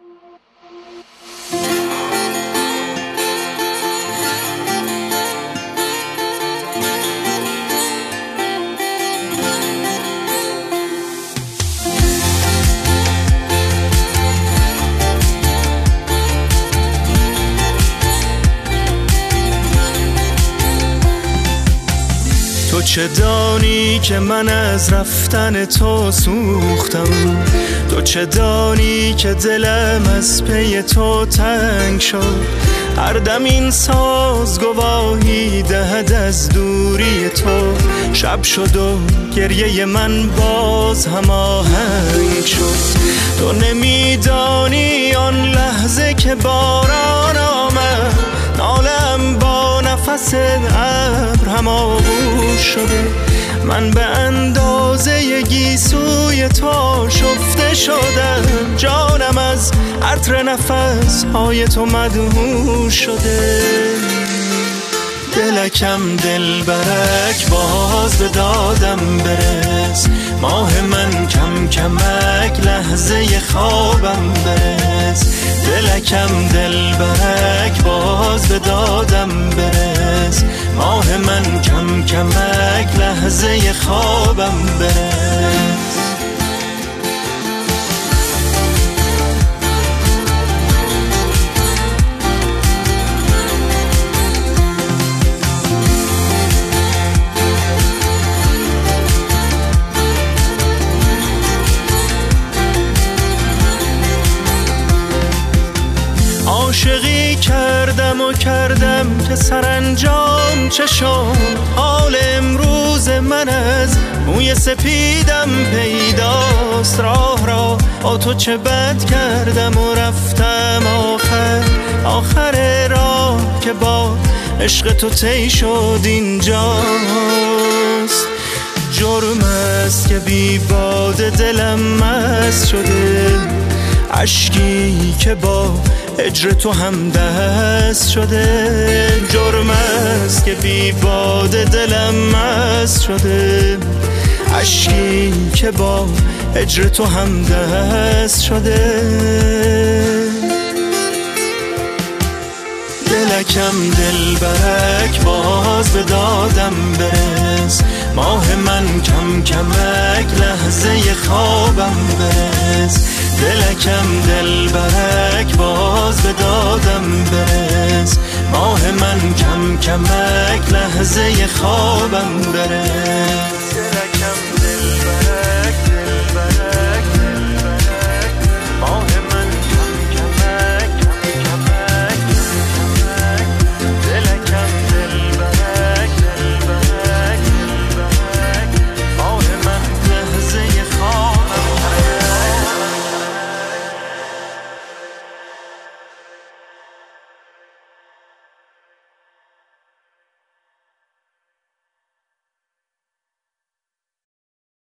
تو چه دانی که من از رفتن تو سوختم، تو چه دانی که دلم از پی تو تنگ شد. هر دم این ساز گواهی دهد از دوری تو، شب شد و گریه من باز هم آهنگ شد. تو نمیدانی آن لحظه که باران آمد، نالم با نفس ابر هم آغوش شده. من به اندازه گیسوی تو شفته شدم، جانم از عطر نفس های تو مدهوش شده. دلکم دلبرک باز به دادم برس، ماه من کم کمک لحظه خوابم برس. دلکم دلبرک باز به دادم برس، ماه من کم کمک لحظه خوابم برس. عاشقی کردم و کردم که سرانجام چه شد. حال امروز من از موی سپیدم پیداست. راه را با تو چه بد کردم و رفتم آخر راه که با عشق تو طی شد اینجاست. جرم است که بی باده دلم مست شده، اشکی که با هجر تو هم دست شده. جرم است که بی باده دلم مست شده، اشکی که با هجر تو هم دست شده. دلکم دلبرک باز به دادم برس، ماه من کم کمک لحظه خوابم برس. دلکم دلبرک باز به دادم برس، ماه من کم کمک لحظه خوابم برس.